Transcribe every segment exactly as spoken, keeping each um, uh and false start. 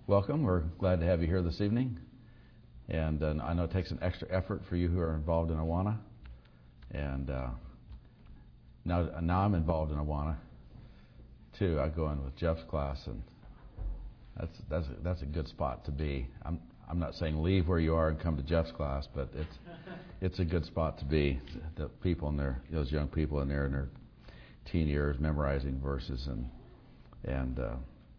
welcome. We're glad to have you here this evening. And uh, I know it takes an extra effort for you who are involved in Awana. And uh, now, now I'm involved in Awana too. I go in with Jeff's class, and that's that's a, that's a good spot to be. I'm I'm not saying leave where you are and come to Jeff's class, but it's it's a good spot to be. The people in there, those young people in there in their teen years, memorizing verses and and uh,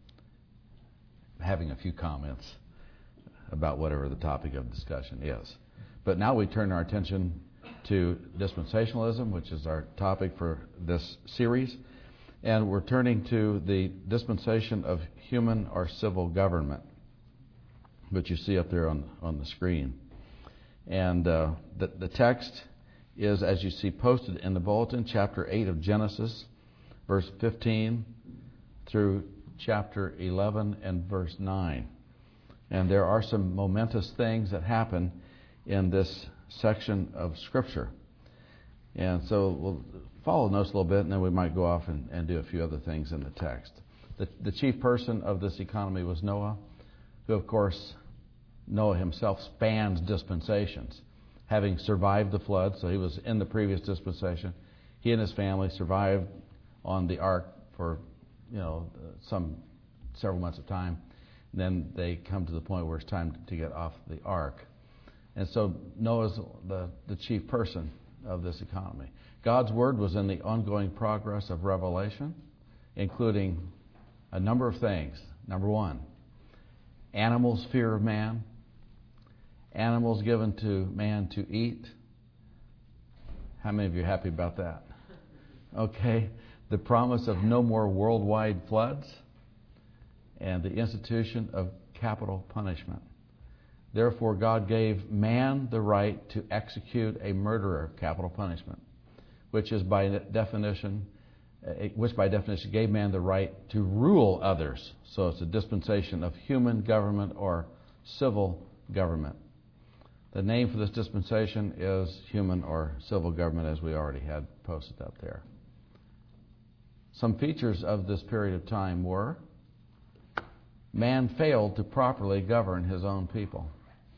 having a few comments about whatever the topic of discussion is. But now we turn our attention to dispensationalism, which is our topic for this series. And we're turning to the dispensation of human or civil government, which you see up there on, on the screen. And uh, the, the text is, as you see posted in the bulletin, chapter eight of Genesis, verse fifteen through chapter eleven and verse nine. And there are some momentous things that happen in this section of Scripture. And so we'll follow notes a little bit, and then we might go off and, and do a few other things in the text. The, the chief person of this economy was Noah, who, of course, Noah himself spans dispensations, having survived the flood. So he was in the previous dispensation. He and his family survived on the ark for, you know, some several months of time. And then they come to the point where it's time to get off the ark. And so Noah's the, the chief person of this economy. God's word was in the ongoing progress of revelation, including a number of things. Number one, animals' fear of man, animals given to man to eat. How many of you are happy about that? Okay. The promise of no more worldwide floods, and the institution of capital punishment. Therefore, God gave man the right to execute a murderer, capital punishment, which is by definition, which by definition gave man the right to rule others. So it's a dispensation of human government or civil government. The name for this dispensation is human or civil government, as we already had posted up there. Some features of this period of time were: man failed to properly govern his own people.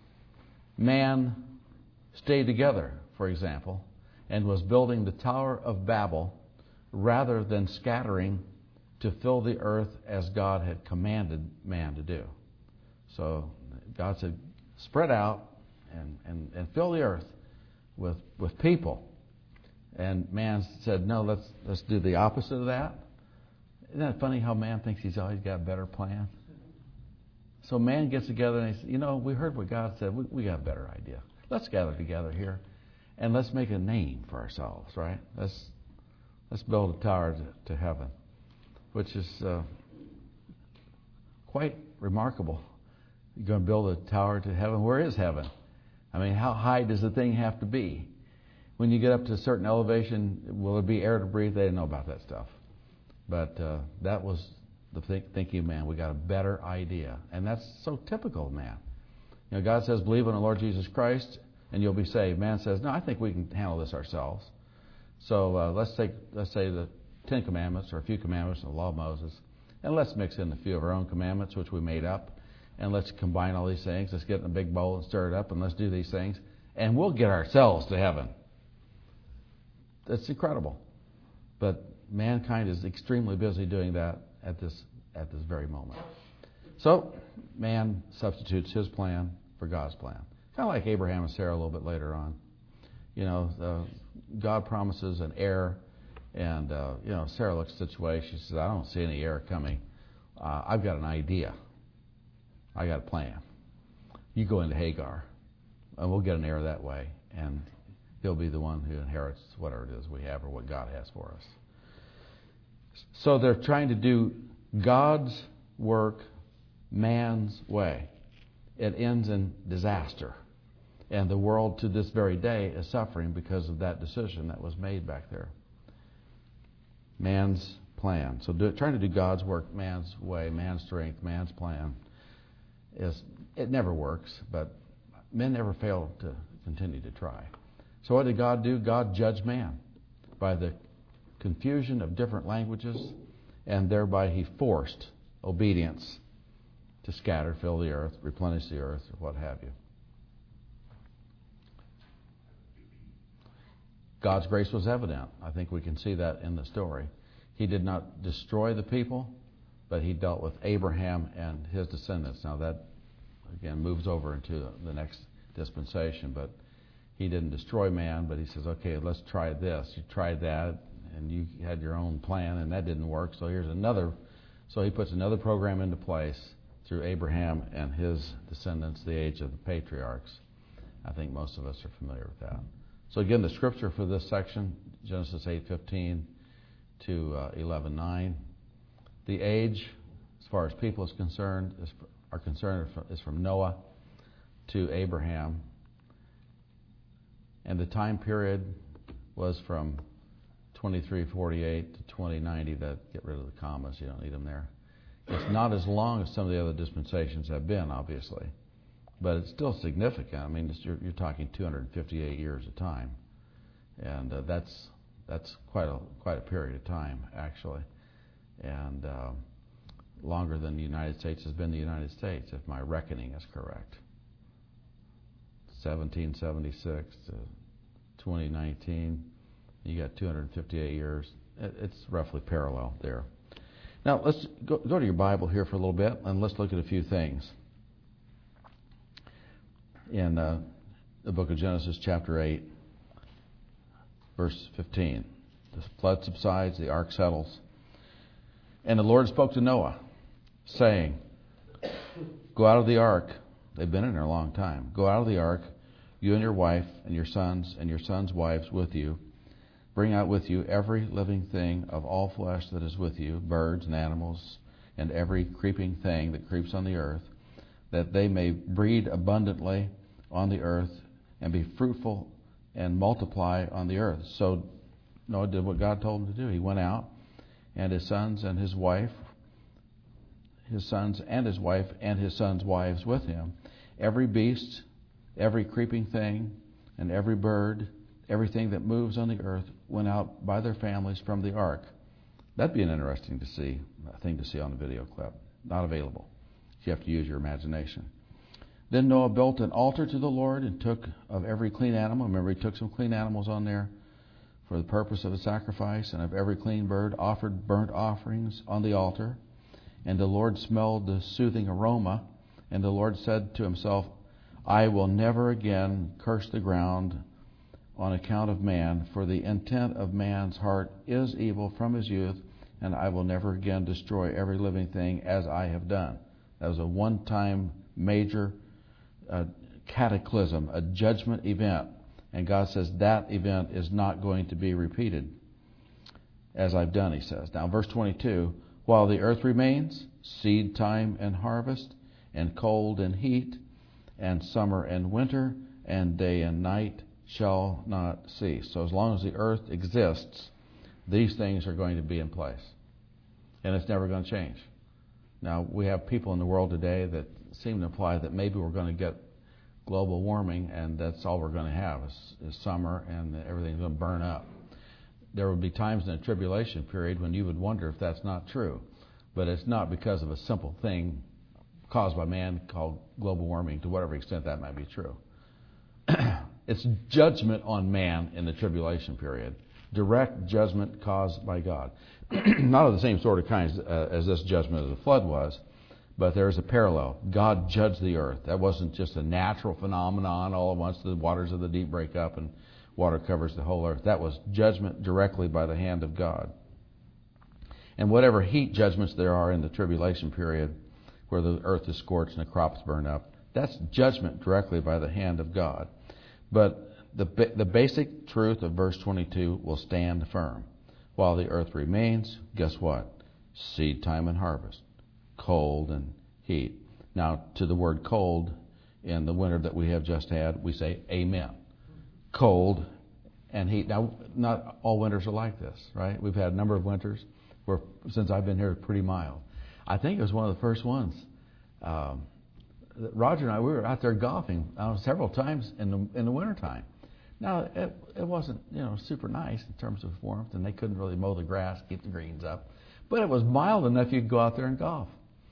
Man stayed together, for example, and was building the Tower of Babel rather than scattering to fill the earth as God had commanded man to do. So God said, spread out and, and, and fill the earth with with people. And man said, no, let's let's do the opposite of that. Isn't that funny how man thinks he's always got a better plan? So man gets together and he says, you know, we heard what God said. We, we got a better idea. Let's gather together here and let's make a name for ourselves, right? Let's let's build a tower to, to heaven, which is uh, quite remarkable. You're going to build a tower to heaven. Where is heaven? I mean, how high does the thing have to be? When you get up to a certain elevation, will there be air to breathe? They didn't know about that stuff. But uh, that was the think, thinking of man. We got a better idea. And that's so typical of man. You know, God says, believe in the Lord Jesus Christ and you'll be saved. Man says, no, I think we can handle this ourselves. So uh, let's take, let's say the Ten Commandments or a few commandments of the Law of Moses, and let's mix in a few of our own commandments, which we made up, and let's combine all these things. Let's get in a big bowl and stir it up, and let's do these things, and we'll get ourselves to heaven. It's incredible. But mankind is extremely busy doing that at this at this very moment. So man substitutes his plan for God's plan. Kind of like Abraham and Sarah a little bit later on. You know, uh, God promises an heir, and uh, you know, Sarah looks at the situation. She says, I don't see any heir coming. Uh, I've got an idea. I got a plan. You go into Hagar, and we'll get an heir that way, and he'll be the one who inherits whatever it is we have or what God has for us. So they're trying to do God's work man's way. It ends in disaster. And the world to this very day is suffering because of that decision that was made back there. Man's plan. So do, trying to do God's work man's way, man's strength, man's plan, is it never works, but men never fail to continue to try. So what did God do? God judged man by the confusion of different languages, and thereby he forced obedience to scatter, fill the earth, replenish the earth, or what have you. God's grace was evident. I think we can see that in the story. He did not destroy the people, but he dealt with Abraham and his descendants. Now that, again, moves over into the next dispensation, but he didn't destroy man, but he says, okay, let's try this. You tried that, and you had your own plan, and that didn't work, so here's another. So he puts another program into place through Abraham and his descendants, the age of the patriarchs. I think most of us are familiar with that. So again, the scripture for this section, Genesis eight fifteen to uh, eleven nine. The age, as far as people is concerned, is, are concerned, is from Noah to Abraham. And the time period was from twenty-three forty-eight to twenty ninety. That get rid of the commas, you don't need them there. It's not as long as some of the other dispensations have been, obviously, but it's still significant. I mean, it's, you're, you're talking two hundred fifty-eight years of time, and uh, that's that's quite a quite a period of time, actually, and uh, longer than the United States has been the United States, if my reckoning is correct. seventeen seventy-six to twenty nineteen, you got two hundred fifty-eight years. It's roughly parallel there. Now, let's go, go to your Bible here for a little bit, and let's look at a few things. In uh, the book of Genesis, chapter eight, verse fifteen. The flood subsides, the ark settles. And the Lord spoke to Noah, saying, go out of the ark. They've been in there a long time. Go out of the ark, you and your wife and your sons and your sons' wives with you. Bring out with you every living thing of all flesh that is with you, birds and animals, and every creeping thing that creeps on the earth, that they may breed abundantly on the earth and be fruitful and multiply on the earth. So Noah did what God told him to do. He went out, and his sons and his wife, his sons and his wife and his sons' wives with him, every beast, every creeping thing, and every bird, everything that moves on the earth went out by their families from the ark. That'd be an interesting to see thing to see on the video clip. Not available. You have to use your imagination. Then Noah built an altar to the Lord and took of every clean animal. Remember, he took some clean animals on there for the purpose of a sacrifice, and of every clean bird offered burnt offerings on the altar. And the Lord smelled the soothing aroma, and the Lord said to himself, I will never again curse the ground on account of man, for the intent of man's heart is evil from his youth, and I will never again destroy every living thing as I have done. That was a one-time major uh, cataclysm, a judgment event, and God says that event is not going to be repeated as I've done, he says. Now, verse twenty-two, while the earth remains, seed time and harvest, and cold and heat, and summer and winter, and day and night shall not cease. So as long as the earth exists, these things are going to be in place. And it's never going to change. Now, we have people in the world today that seem to imply that maybe we're going to get global warming and that's all we're going to have is, is summer and everything's going to burn up. There would be times in the tribulation period when you would wonder if that's not true. But it's not because of a simple thing caused by man called global warming, to whatever extent that might be true. It's judgment on man in the tribulation period. Direct judgment caused by God. Not of the same sort of kinds uh, as this judgment of the flood was, but there is a parallel. God judged the earth. That wasn't just a natural phenomenon all at once. The waters of the deep break up and water covers the whole earth. That was judgment directly by the hand of God. And whatever heat judgments there are in the tribulation period, where the earth is scorched and the crops burn up, that's judgment directly by the hand of God. But the the basic truth of verse twenty-two will stand firm. While the earth remains, guess what? Seed time and harvest, cold and heat. Now, to the word cold in the winter that we have just had, we say amen. Cold and heat. Now, not all winters are like this, right? We've had a number of winters where, since I've been here, it's pretty mild. I think it was one of the first ones. Um, Roger and I, we were out there golfing uh, several times in the in the wintertime. Now, it, it wasn't, you know, super nice in terms of warmth, and they couldn't really mow the grass, keep the greens up. But it was mild enough you could go out there and golf.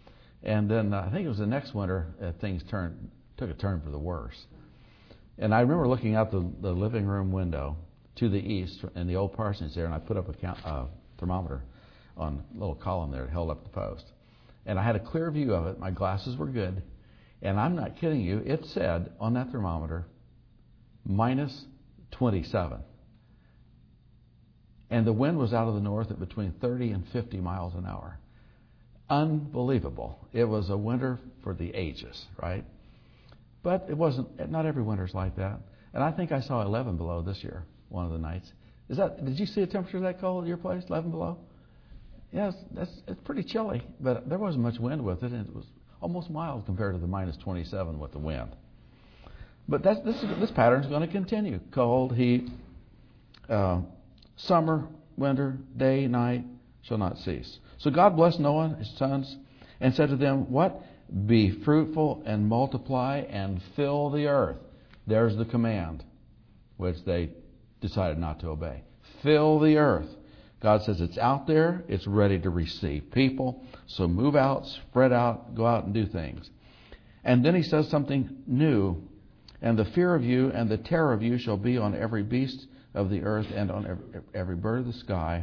And then uh, I think it was the next winter, uh, things turned took a turn for the worse. And I remember looking out the, the living room window to the east in the old parsonage there, and I put up a count, uh, thermometer on a little column there that held up the post. And I had a clear view of it. My glasses were good. And I'm not kidding you. It said on that thermometer, minus twenty-seven. And the wind was out of the north at between thirty and fifty miles an hour. Unbelievable. It was a winter for the ages, right? But it wasn't, not every winter's like that. And I think I saw eleven below this year, one of the nights. Is that, did you see a temperature that cold at your place, eleven below? Yes, that's, it's pretty chilly, but there wasn't much wind with it, and it was almost mild compared to the minus twenty-seven with the wind. But that's, this, this pattern is going to continue. Cold, heat, uh, summer, winter, day, night shall not cease. So God blessed Noah and his sons and said to them, what? Be fruitful and multiply and fill the earth. There's the command, which they decided not to obey. Fill the earth. God says it's out there. It's ready to receive people. So move out, spread out, go out and do things. And then he says something new. And the fear of you and the terror of you shall be on every beast of the earth and on every, every bird of the sky,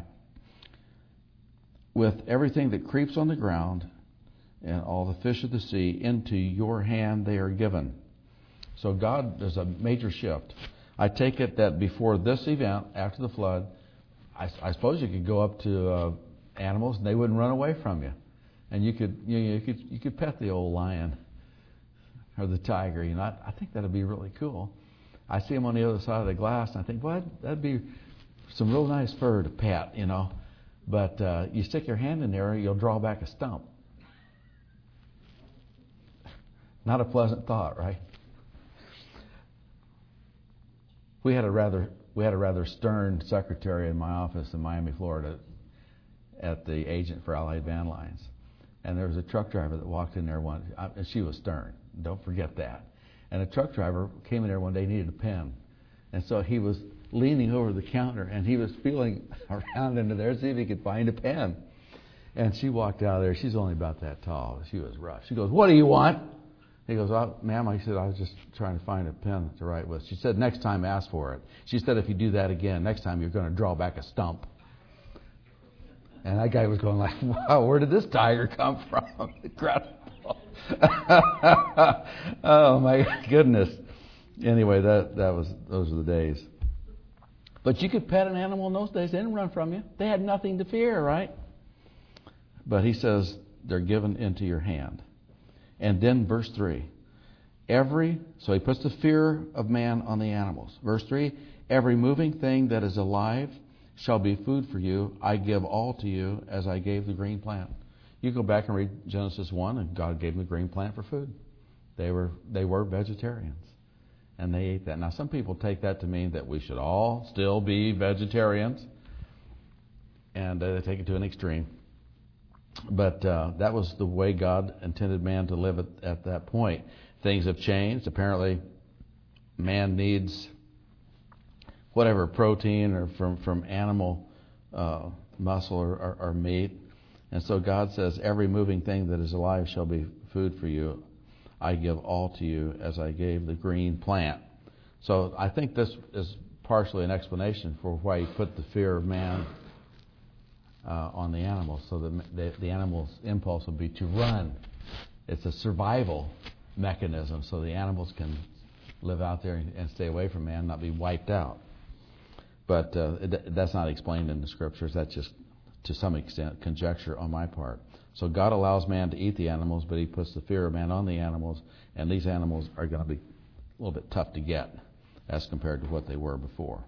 with everything that creeps on the ground and all the fish of the sea. Into your hand they are given. So God, there's a major shift. I take it that before this event, after the flood, I, I suppose you could go up to uh, animals and they wouldn't run away from you, and you could you, know, you could you could pet the old lion or the tiger. You know, I, I think that'd be really cool. I see them on the other side of the glass, and I think, well, that'd be some real nice fur to pet, you know. But uh, you stick your hand in there, you'll draw back a stump. Not a pleasant thought, right? We had a rather we had a rather stern secretary in my office in Miami, Florida, at the agent for Allied Van Lines, and there was a truck driver that walked in there one, and she was stern. Don't forget that. And a truck driver came in there one day, needed a pen, and so he was leaning over the counter and he was feeling around into there to see if he could find a pen. And she walked out of there. She's only about that tall. She was rough. She goes, "What do you want?" He goes, oh, ma'am, I said, I was just trying to find a pen to write with. She said, next time ask for it. She said, if you do that again, next time you're going to draw back a stump. And that guy was going like, wow, where did this tiger come from? Incredible. Oh, my goodness. Anyway, that, that was those were the days. But you could pet an animal in those days. They didn't run from you. They had nothing to fear, right? But he says, they're given into your hand. And then verse three, every, so he puts the fear of man on the animals. Verse three, every moving thing that is alive shall be food for you. I give all to you as I gave the green plant. You go back and read Genesis one, and God gave them the green plant for food. They were they were vegetarians, and they ate that. Now, some people take that to mean that we should all still be vegetarians, and uh, they take it to an extreme. But uh, that was the way God intended man to live at, at that point. Things have changed. Apparently, man needs whatever protein or from, from animal uh, muscle or, or, or meat. And so God says, every moving thing that is alive shall be food for you. I give all to you as I gave the green plant. So I think this is partially an explanation for why he put the fear of man Uh, on the animals, so that the, the animal's impulse will be to run. It's a survival mechanism, so the animals can live out there and, and stay away from man, not be wiped out. But uh, it, that's not explained in the scriptures. That's just, to some extent, conjecture on my part. So God allows man to eat the animals, but he puts the fear of man on the animals, and these animals are going to be a little bit tough to get as compared to what they were before.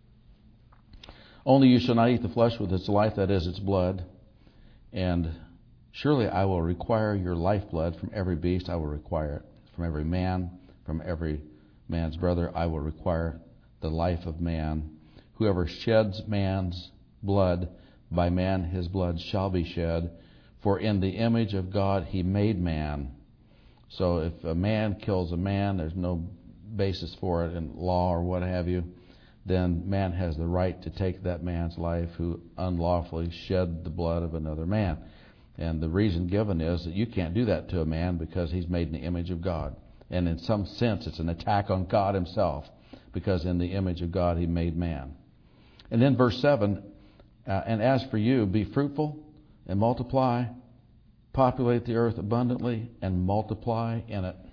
Only you shall not eat the flesh with its life, that is, its blood. And surely I will require your lifeblood from every beast. I will require it from every man, from every man's brother. I will require the life of man. Whoever sheds man's blood, by man his blood shall be shed. For in the image of God he made man. So if a man kills a man, there's no basis for it in law or what have you, then man has the right to take that man's life who unlawfully shed the blood of another man. And the reason given is that you can't do that to a man because he's made in the image of God. And in some sense, it's an attack on God himself, because in the image of God he made man. And then verse seven, uh, and as for you, be fruitful and multiply, populate the earth abundantly and multiply in it.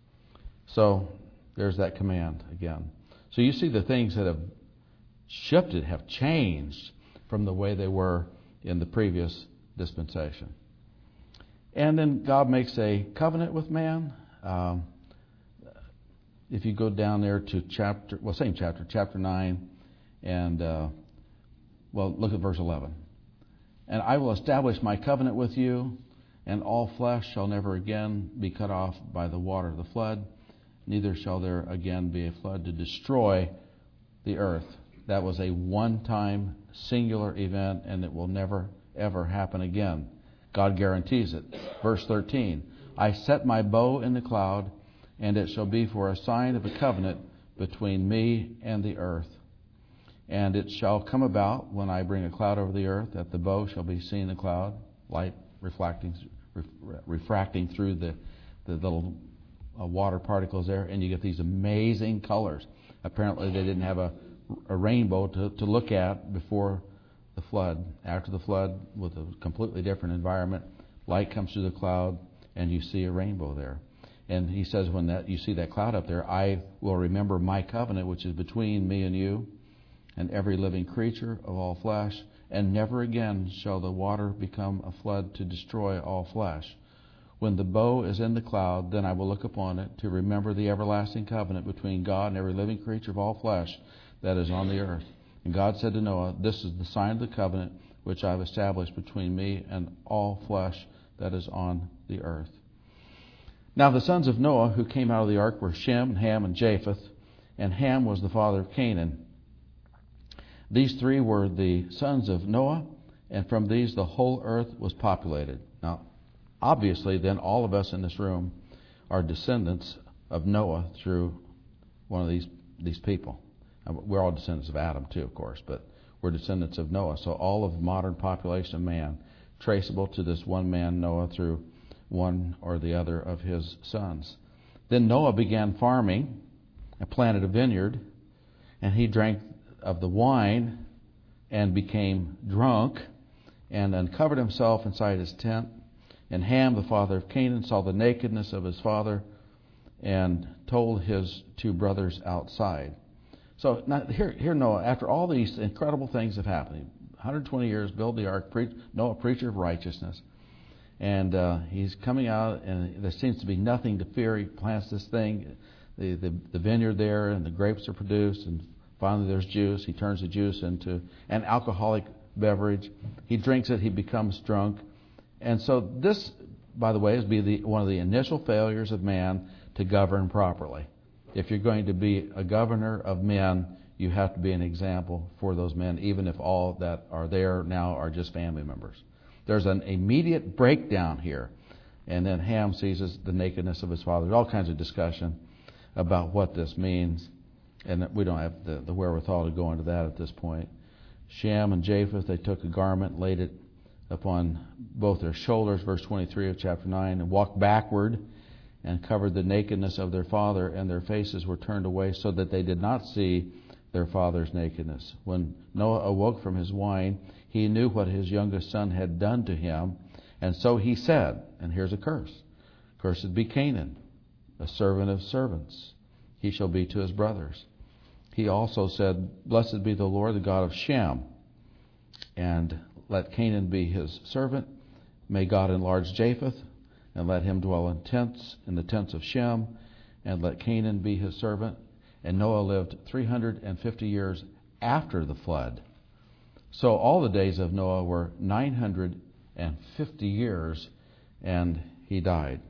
So there's that command again. So you see the things that have shifted, have changed from the way they were in the previous dispensation. And then God makes a covenant with man. Um, if you go down there to chapter, well, same chapter, chapter nine, and, uh, well, look at verse eleven. And I will establish my covenant with you, and all flesh shall never again be cut off by the water of the flood, neither shall there again be a flood to destroy the earth. That was a one-time singular event, and it will never, ever happen again. God guarantees it. Verse thirteen, I set my bow in the cloud, and it shall be for a sign of a covenant between me and the earth. And it shall come about, when I bring a cloud over the earth, that the bow shall be seen in the cloud, light reflecting, refracting through the, the little uh, water particles there, and you get these amazing colors. Apparently they didn't have a, a rainbow to, to look at before the flood. After the flood, with a completely different environment, light comes through the cloud, and you see a rainbow there. And he says, when that you see that cloud up there, I will remember my covenant, which is between me and you and every living creature of all flesh, and never again shall the water become a flood to destroy all flesh. When the bow is in the cloud, then I will look upon it to remember the everlasting covenant between God and every living creature of all flesh that is on the earth. And God said to Noah, this is the sign of the covenant which I have established between me and all flesh that is on the earth. Now the sons of Noah who came out of the ark were Shem, Ham, and Japheth, and Ham was the father of Canaan. These three were the sons of Noah, and from these the whole earth was populated. Now, obviously, then all of us in this room are descendants of Noah through one of these, these people. We're all descendants of Adam too, of course, but we're descendants of Noah. So all of modern population of man, traceable to this one man, Noah, through one or the other of his sons. Then Noah began farming and planted a vineyard, and he drank of the wine and became drunk and uncovered himself inside his tent. And Ham, the father of Canaan, saw the nakedness of his father and told his two brothers outside. So now here, here Noah, after all these incredible things have happened, one hundred twenty years, build the ark, preach, Noah, preacher of righteousness. And uh, he's coming out, and there seems to be nothing to fear. He plants this thing, the, the, the vineyard there, and the grapes are produced, and finally there's juice. He turns the juice into an alcoholic beverage. He drinks it. He becomes drunk. And so this, by the way, is be the, one of the initial failures of man to govern properly. If you're going to be a governor of men, you have to be an example for those men, even if all that are there now are just family members. There's an immediate breakdown here. And then Ham seizes the nakedness of his father. There's all kinds of discussion about what this means. And we don't have the, the wherewithal to go into that at this point. Shem and Japheth, they took a garment, laid it upon both their shoulders, verse twenty-three of chapter nine, and walked backward and covered the nakedness of their father, and their faces were turned away so that they did not see their father's nakedness. When Noah awoke from his wine, he knew what his youngest son had done to him, and so he said, and here's a curse, cursed be Canaan, a servant of servants. He shall be to his brothers. He also said, blessed be the Lord, the God of Shem, and let Canaan be his servant. May God enlarge Japheth, and let him dwell in tents, in the tents of Shem, and let Canaan be his servant. And Noah lived three hundred fifty years after the flood. So all the days of Noah were nine hundred fifty years, and he died.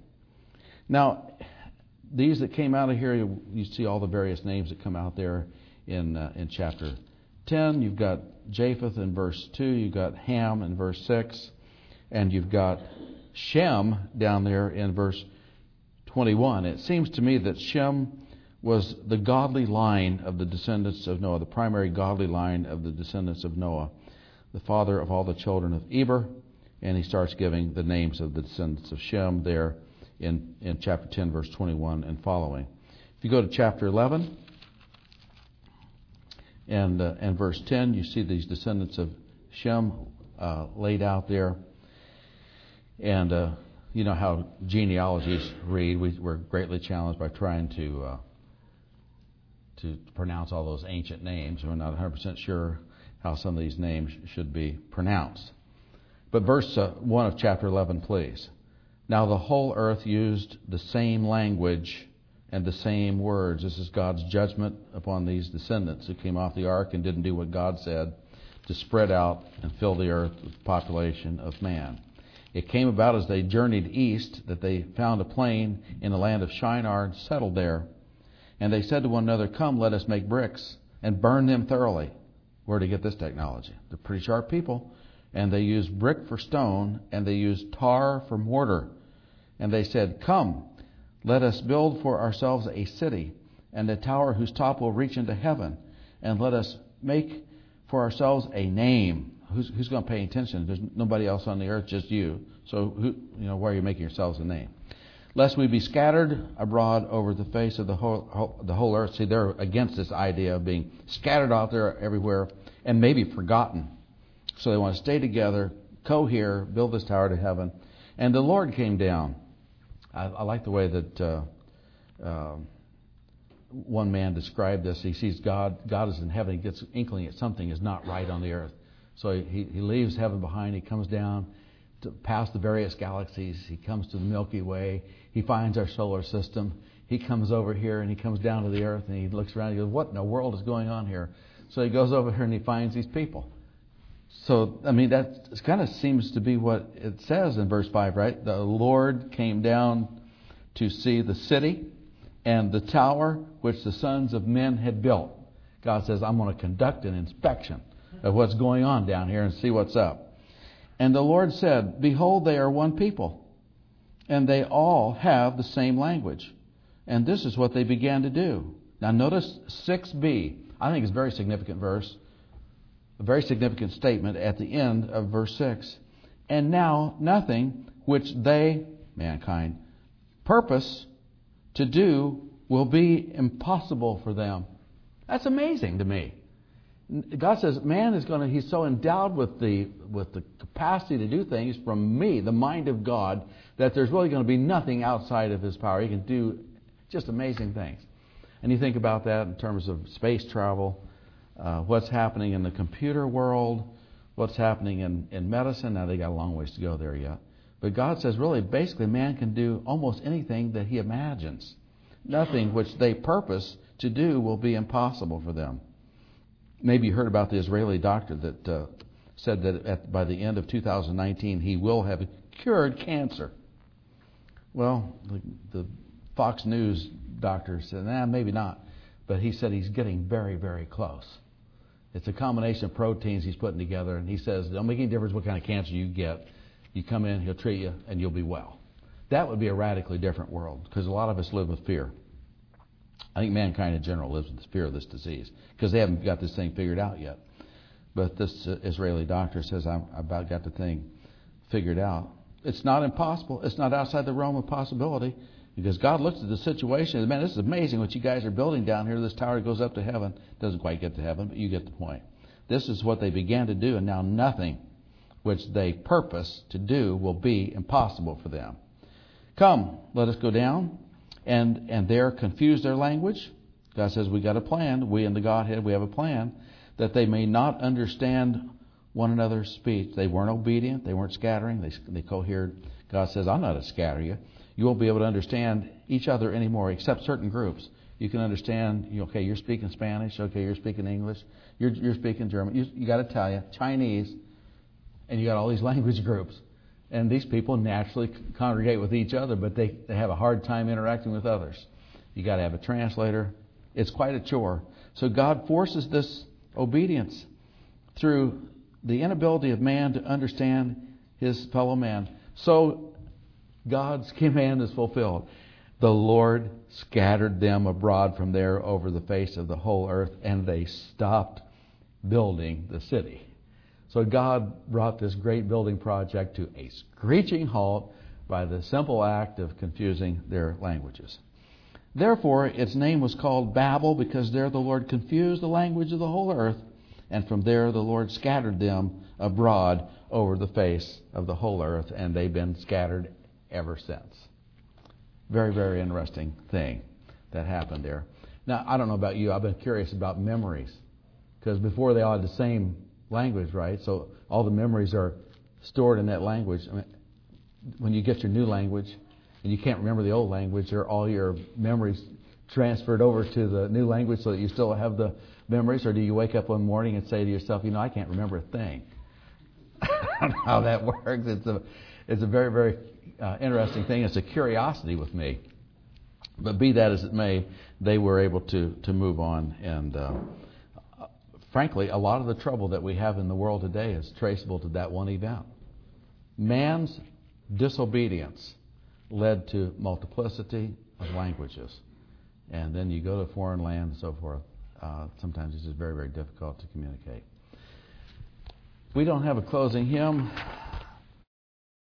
Now, these that came out of here, you, you see all the various names that come out there in uh, in chapter ten. You've got Japheth in verse two. You've got Ham in verse six. And you've got Shem down there in verse twenty-one. It seems to me that Shem was the godly line of the descendants of Noah, the primary godly line of the descendants of Noah, the father of all the children of Eber, and he starts giving the names of the descendants of Shem there in, in chapter ten, verse twenty-one and following. If you go to chapter eleven and, uh, and verse ten, you see these descendants of Shem uh, laid out there. And uh, you know how genealogies read. We, we're greatly challenged by trying to uh, to pronounce all those ancient names. We're not one hundred percent sure how some of these names should be pronounced. But verse uh, one of chapter eleven, please. Now the whole earth used the same language and the same words. This is God's judgment upon these descendants who came off the ark and didn't do what God said, to spread out and fill the earth with the population of man. It came about as they journeyed east that they found a plain in the land of Shinar and settled there. And they said to one another, "Come, let us make bricks and burn them thoroughly." Where to get this technology? They're pretty sharp people. And they used brick for stone, and they used tar for mortar. And they said, "Come, let us build for ourselves a city, and a tower whose top will reach into heaven. And let us make for ourselves a name." Who's, who's going to pay attention? There's nobody else on the earth, just you. So, who, you know, why are you making yourselves a name? "Lest we be scattered abroad over the face of the whole, whole the whole earth." See, they're against this idea of being scattered out there everywhere and maybe forgotten. So they want to stay together, cohere, build this tower to heaven. And the Lord came down. I, I like the way that uh, uh, one man described this. He sees God. God is in heaven. He gets inkling that something is not right on the earth. So he, he leaves heaven behind. He comes down to past the various galaxies. He comes to the Milky Way. He finds our solar system. He comes over here and he comes down to the earth and he looks around and he goes, "What in the world is going on here?" So he goes over here and he finds these people. So, I mean, that kind of seems to be what it says in verse five, right? The Lord came down to see the city and the tower which the sons of men had built. God says, "I'm going to conduct an inspection of what's going on down here and see what's up." And the Lord said, "Behold, they are one people, and they all have the same language." And this is what they began to do. Now notice six b. I think it's a very significant verse, a very significant statement at the end of verse six. "And now nothing which they," mankind, "purpose to do will be impossible for them." That's amazing to me. God says man is going to, he's so endowed with the with the capacity to do things from me, the mind of God, that there's really going to be nothing outside of his power. He can do just amazing things. And you think about that in terms of space travel, uh, what's happening in the computer world, what's happening in, in medicine. Now, they got a long ways to go there yet. But God says really, basically, man can do almost anything that he imagines. Nothing which they purpose to do will be impossible for them. Maybe you heard about the Israeli doctor that uh, said that at, by the end of two thousand nineteen he will have cured cancer. Well, the, the Fox News doctor said, nah, maybe not. But he said he's getting very, very close. It's a combination of proteins he's putting together, and he says it don't make any difference what kind of cancer you get. You come in, he'll treat you, and you'll be well. That would be a radically different world, because a lot of us live with fear. I think mankind in general lives with the fear of this disease because they haven't got this thing figured out yet. But this uh, Israeli doctor says, I've about got the thing figured out. It's not impossible. It's not outside the realm of possibility, because God looks at the situation and, man, this is amazing what you guys are building down here. This tower goes up to heaven. Doesn't quite get to heaven, but you get the point. This is what they began to do, and now nothing which they purpose to do will be impossible for them. "Come, let us go down." And and there confuse their language. God says, we got a plan. We in the Godhead, we have a plan that they may not understand one another's speech. They weren't obedient. They weren't scattering. They they cohered. God says, I'm not to scatter you. You won't be able to understand each other anymore except certain groups. You can understand, you, okay, you're speaking Spanish. Okay, you're speaking English. You're, you're speaking German. You, you got Italian, Chinese, and you got all these language groups. And these people naturally congregate with each other, but they, they have a hard time interacting with others. You got to have a translator. It's quite a chore. So God forces this obedience through the inability of man to understand his fellow man. So God's command is fulfilled. The Lord scattered them abroad from there over the face of the whole earth, and they stopped building the city. So God brought this great building project to a screeching halt by the simple act of confusing their languages. Therefore, its name was called Babel, because there the Lord confused the language of the whole earth, and from there the Lord scattered them abroad over the face of the whole earth, and they've been scattered ever since. Very, very interesting thing that happened there. Now, I don't know about you, I've been curious about memories, because before they all had the same language, right? So all the memories are stored in that language. I mean, when you get your new language and you can't remember the old language, are all your memories transferred over to the new language so that you still have the memories? Or do you wake up one morning and say to yourself, you know, I can't remember a thing? I don't know how that works. It's a, it's a very, very uh, interesting thing. It's a curiosity with me. But be that as it may, they were able to, to move on. And uh, frankly, a lot of the trouble that we have in the world today is traceable to that one event. Man's disobedience led to multiplicity of languages. And then you go to a foreign land and so forth. Uh, sometimes it's just very, very difficult to communicate. We don't have a closing hymn.